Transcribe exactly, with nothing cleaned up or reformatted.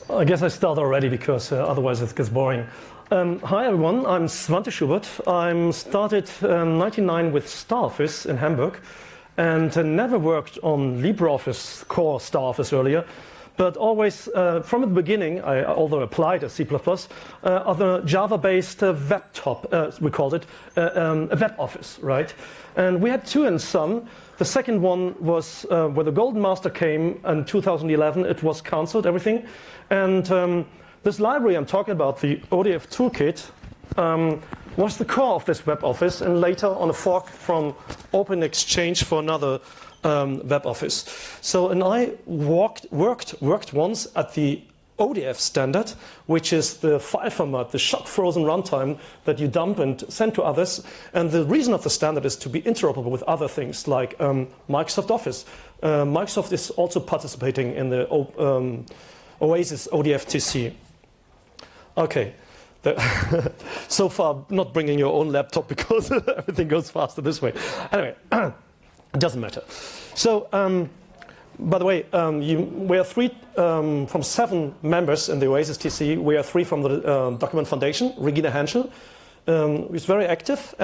I guess I start already because uh, otherwise it gets boring. Um, hi everyone, I'm Svante Schubert. I started in um, ninety-nine with StarOffice in Hamburg and uh, never worked on LibreOffice core StarOffice earlier, but always uh, from the beginning, I although applied as C plus plus, uh, other Java-based uh, web top, uh, we called it, uh, um, a web office, right? And we had two in Sun. The second one was uh, where the Golden Master came in two thousand eleven. It was cancelled, everything. And um, this library I'm talking about, the O D F Toolkit, um, was the core of this web office, and later on a fork from OpenExchange for another um, web office. So, and I walked, worked, worked once at the O D F standard, which is the file format, the shock-frozen runtime that you dump and send to others. And the reason of the standard is to be interoperable with other things like um, Microsoft Office. Uh, Microsoft is also participating in the um, Oasis O D F T C. Okay. So far, not bringing your own laptop because everything goes faster this way. Anyway, it doesn't matter. So, um, by the way, um, you, we are three um, from seven members in the Oasis T C. We are three from the uh, Document Foundation. Regina Henschel um, is very active.